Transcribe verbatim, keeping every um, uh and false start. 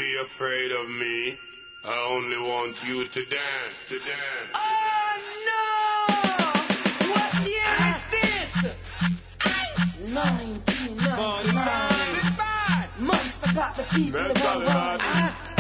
be afraid of me. I only want you to dance, to dance. Oh no! What year is this? nineteen ninety-nine. Monster got the people of the world.